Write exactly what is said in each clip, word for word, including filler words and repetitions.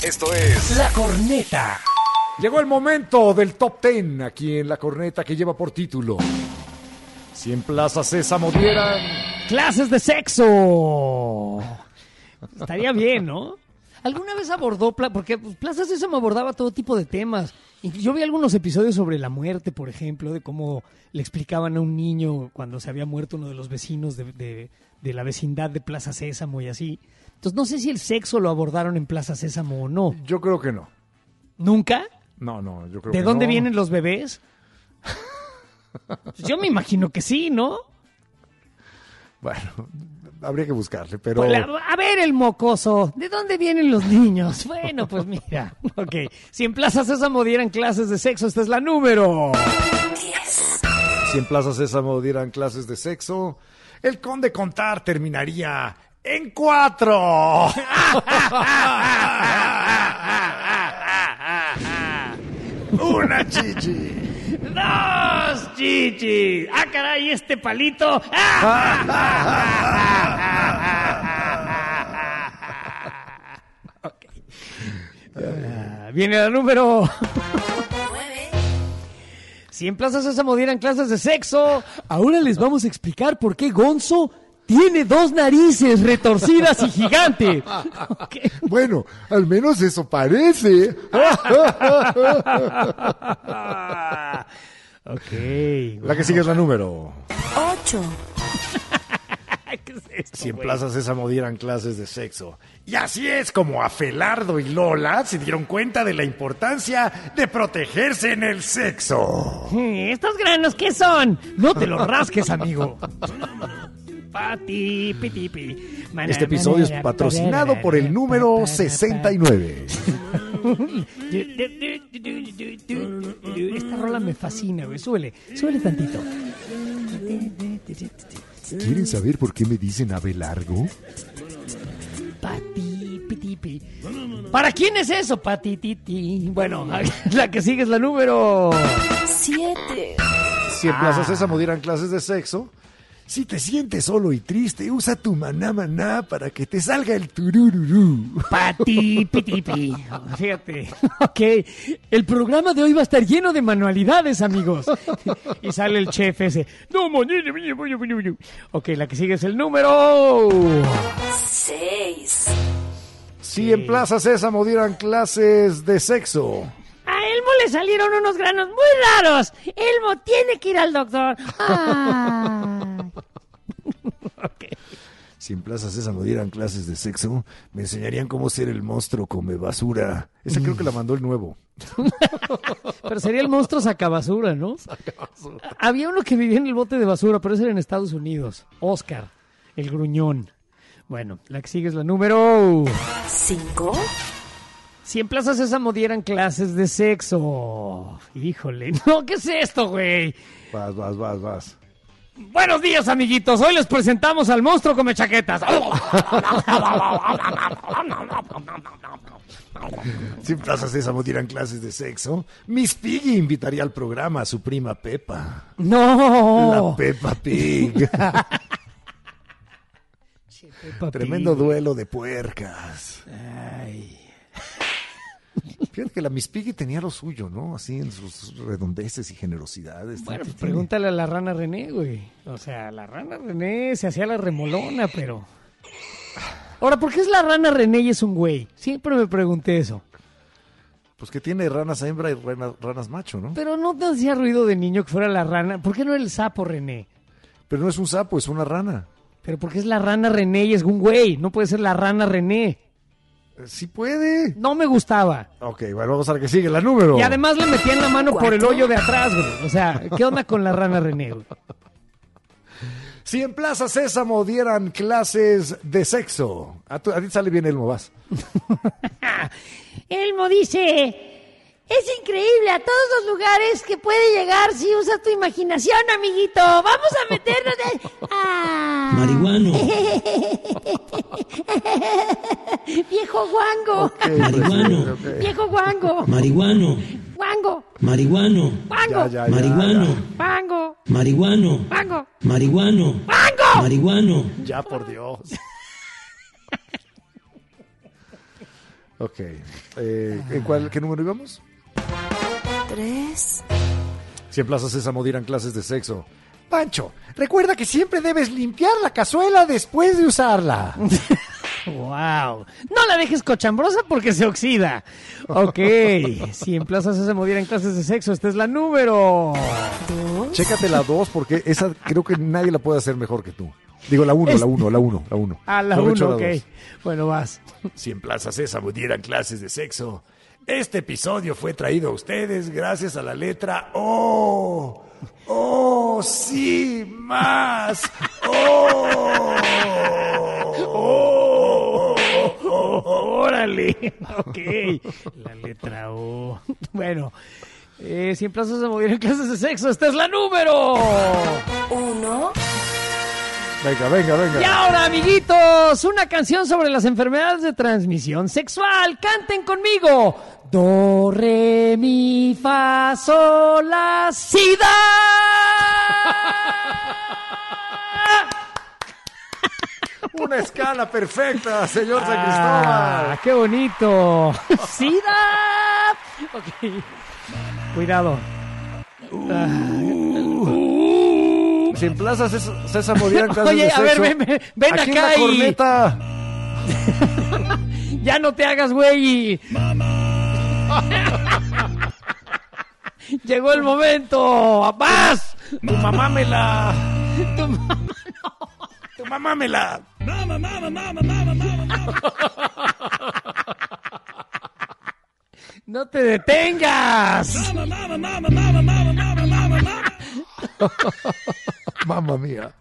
Esto es La Corneta. Llegó el momento del top ten aquí en La Corneta, que lleva por título: Si en Plaza Sésamo dieran Clases de sexo. Estaría bien, ¿no? ¿Alguna vez abordó, porque Plaza Sésamo abordaba todo tipo de temas? Yo vi algunos episodios sobre la muerte, por ejemplo, de cómo le explicaban a un niño cuando se había muerto uno de los vecinos de, de, de la vecindad de Plaza Sésamo y así. Entonces no sé si el sexo lo abordaron en Plaza Sésamo o no. Yo creo que no. ¿Nunca? No, no, yo creo ¿De que dónde no. vienen los bebés? Pues yo me imagino que sí, ¿no? Bueno, habría que buscarle, pero... Pues la, a ver, el mocoso, ¿de dónde vienen los niños? Bueno, pues mira, ok. Si en Plaza Sésamo dieran clases de sexo, esta es la número diez. Si en Plaza Sésamo dieran clases de sexo, el Conde Contar terminaría en cuatro. Una chichi. ¡Dos chichis! ¡Ah, caray, este palito! Okay. Uh, viene la número nueve. Si en Plaza Sésamo dieran clases de sexo, ahora les vamos a explicar por qué Gonzo tiene dos narices retorcidas y gigantes. Okay. Bueno, al menos eso parece. Ok. La que sigue es la número ocho. ¿Qué es esto, Si en güey? Plaza Sésamo dieran clases de sexo. Y así es como Afelardo y Lola se dieron cuenta de la importancia de protegerse en el sexo. ¿Estos granos qué son? No te los rasques, amigo. Pati, piti, pi. Este episodio es patrocinado por el número sesenta y nueve. Esta rola me fascina, güey. Súbele, súbele tantito. ¿Quieren saber por qué me dicen ave largo? Pati, piti, pi. ¿Para quién es eso, Pati, titi? Bueno, la que sigue es la número siete. Si en Plaza Sésamo dieran clases de sexo, si te sientes solo y triste, usa tu maná maná para que te salga el turururú. Pati, piti, pi. Fíjate, ok. El programa de hoy va a estar lleno de manualidades, amigos. Y sale el chef ese. No, ok, la que sigue es el número seis. Si en Plaza Sésamo dieran clases de sexo, a Elmo le salieron unos granos muy raros. Elmo tiene que ir al doctor. Ah. Okay. si en Plaza Sésamo dieran clases de sexo, me enseñarían cómo ser el monstruo come basura. Esa creo que la mandó el nuevo. Pero sería el monstruo sacabasura, ¿no? Sacabasura. Había uno que vivía en el bote de basura, pero ese era en Estados Unidos. Oscar, el gruñón. Bueno, la que sigue es la número cinco. Si en Plaza Sésamo dieran clases de sexo. Híjole, no, ¿qué es esto, güey? Vas, vas, vas, vas. Buenos días, amiguitos. Hoy les presentamos al monstruo come chaquetas. Si en Plaza Sésamo dieran clases de sexo, Miss Piggy invitaría al programa a su prima Peppa. No. La Peppa Pig. Peppa Tremendo Pig. duelo de puercas. Ay. Fíjate que la Miss Piggy tenía lo suyo, ¿no? Así en sus redondeces y generosidades. Bueno, Tiene- pregúntale a la rana René, güey. O sea, la rana René se hacía la remolona, pero... Ahora, ¿por qué es la rana René y es un güey? Siempre me pregunté eso. Pues que tiene ranas hembra y rana- ranas macho, ¿no? Pero no te hacía ruido de niño que fuera la rana. ¿Por qué no era el sapo René? Pero no es un sapo, es una rana. Pero ¿por qué es la rana René y es un güey? No puede ser la rana René. Eh, Sí puede. No me gustaba. Ok, bueno, vamos a ver que sigue la número. Y además le metían la mano por el ¿Cuatro? hoyo de atrás, güey. O sea, ¿qué onda con la rana René, güey? Si en Plaza Sésamo dieran clases de sexo. A, tu- a ti sale bien, Elmo, vas. Elmo dice... Es increíble a todos los lugares que puede llegar si usas tu imaginación, amiguito. Vamos a meternos de... Ah. Marihuano, Viejo guango. Ok, Marihuano. ok, ok. Viejo guango. marihuano, Guango. marihuano, Guango. Ya, ya, ya, marihuano, ya. Guango. marihuano, Guango. marihuano, Guango. marihuano. Ya, por Dios. Ok. Eh, ¿en cuál, qué número íbamos? Tres. Si en Plaza Sésamo dieran clases de sexo. Pancho, recuerda que siempre debes limpiar la cazuela después de usarla. ¡Wow! No la dejes cochambrosa porque se oxida. Ok, si en Plaza Sésamo dieran clases de sexo, esta es la número... Dos. Chécate la dos porque esa creo que nadie la puede hacer mejor que tú. Digo, la uno, Es- la uno, la uno, la uno. Ah, la Aprovecho uno, ok. dos. Bueno, vas. Si en Plaza Sésamo dieran clases de sexo. Este episodio fue traído a ustedes gracias a la letra O. ¡Oh, sí, más! ¡Oh! ¡Oh! ¡Órale! Ok, la letra O. Bueno, eh, si en Plaza Sésamo dieran clases de sexo, esta es la número... Uno. Venga, venga, venga. Y ahora, amiguitos, una canción sobre las enfermedades de transmisión sexual. ¡Canten conmigo! Do, re, mi, fa, sol, la, sida. Una escala perfecta, señor San Ah, Cristóbal. ¡qué bonito! ¡Sida! Ok, cuidado. Si en Plaza Cés- Sésamo dieran clases Oye, de a sexo. ver, ven, ven, ven aquí en acá la y- corneta. Ya no te hagas, güey. Llegó el momento. ¡Más! Tu mamá me la. Tu mamá Tu mamá me la. ¡No te detengas! Mamma mía.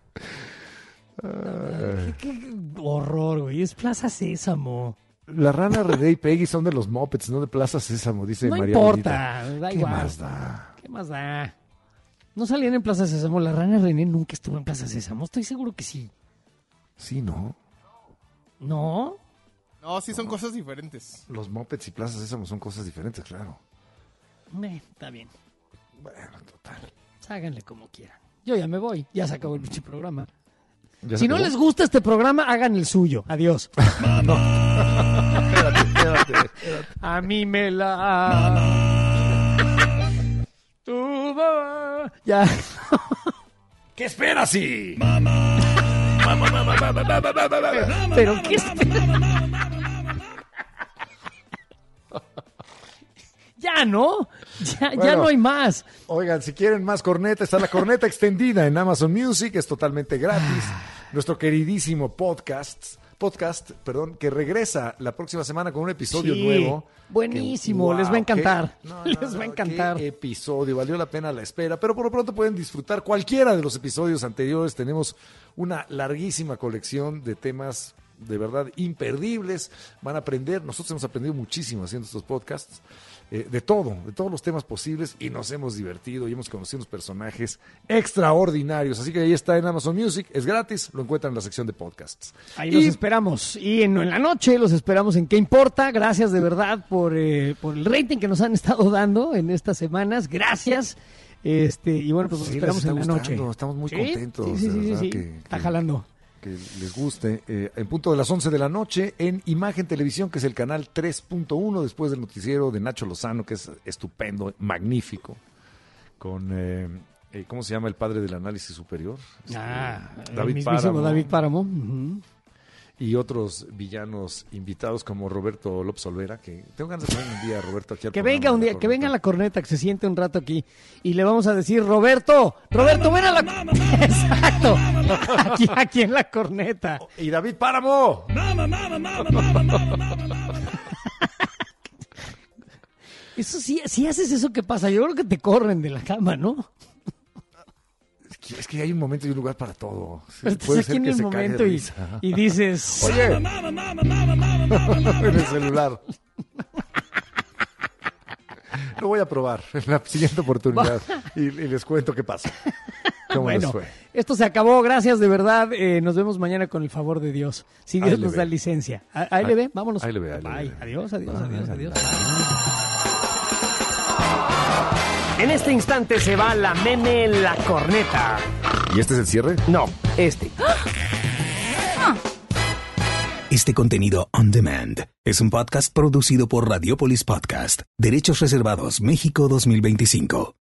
¡Qué horror, güey! Es Plaza Sésamo. La rana René y Peggy son de los Muppets, no de Plaza Sésamo, dice No María importa, Bonita. da ¿Qué igual. más da? ¿Qué más da? ¿No salían en Plaza Sésamo? La rana René nunca estuvo en Plaza Sésamo. Estoy seguro que sí. Sí, ¿no? ¿No? No, sí son cosas diferentes. Los Muppets y Plaza Sésamo son cosas diferentes, claro. Eh, está bien. Bueno, total. Háganle como quieran. Yo ya me voy. Ya se acabó el pinche programa. ¿Ya Si se no acabó? les gusta este programa, hagan el suyo. Adiós. Espérate, espérate. A mí me la... Tu mamá. Ya. ¿Qué esperas, sí? Pero ¿qué espera? Ya, ¿no? Ya, ya Bueno. no hay más. Oigan, si quieren más corneta, está la corneta extendida en Amazon Music, es totalmente gratis. Nuestro queridísimo podcast, podcast, perdón, que regresa la próxima semana con un episodio Sí, nuevo. buenísimo, Que, les va a qué- encantar. no, no, Les va a no, encantar. Qué episodio, valió la pena la espera, pero por lo pronto pueden disfrutar cualquiera de los episodios anteriores. Tenemos una larguísima colección de temas de verdad imperdibles. Van a aprender, nosotros hemos aprendido muchísimo haciendo estos podcasts. Eh, de todo, de todos los temas posibles, y nos hemos divertido y hemos conocido unos personajes extraordinarios. Así que ahí está en Amazon Music, es gratis, lo encuentran en la sección de podcasts. Ahí Y- los esperamos. Y en, en la noche los esperamos en ¿Qué importa? Gracias de verdad por, eh, por el rating que nos han estado dando en estas semanas. Gracias. Este, y bueno, pues los Sí, les esperamos está en la gustando, noche. estamos muy ¿Sí? contentos, Sí, sí, de sí, verdad sí. que- Está que- jalando. que les guste. Eh, en punto de las once de la noche en Imagen Televisión, que es el canal tres punto uno, después del noticiero de Nacho Lozano, que es estupendo, magnífico, con, eh, eh, ¿cómo se llama el padre del análisis superior? Este, Ah, el David mismísimo Páramo. David Páramo. Ujú. Y otros villanos invitados como Roberto López Olvera, que tengo ganas de traer un día a Roberto aquí al Que programa venga un de día, La que venga Corneta. la corneta, que se siente un rato aquí y le vamos a decir, Roberto, Roberto, ven a la... Exacto, aquí, aquí en la corneta. Y David Páramo. Eso sí, si haces eso, ¿qué pasa? Yo creo que te corren de la cama, ¿no? Es que- Es que hay un momento y un lugar para todo. Sí, Pero estás puede aquí ser en que el se cague de momento y, risa. y dices... Oye, en el celular. Lo voy a probar en la siguiente oportunidad y, y les cuento qué pasa. ¿Cómo les Bueno, fue? esto se acabó, gracias de verdad. Eh, nos vemos mañana con el favor de Dios. Si Dios Ahí le nos ve. da licencia. A- Ahí le ve, vámonos. ahí le ve, ahí le Bye. ve. Adiós, adiós, Bye, adiós, bye, adiós. bye. En este instante se va la meme la corneta. ¿Y este es el cierre? No, este. Este contenido on demand es un podcast producido por Radiopolis Podcast, Derechos Reservados México dos mil veinticinco.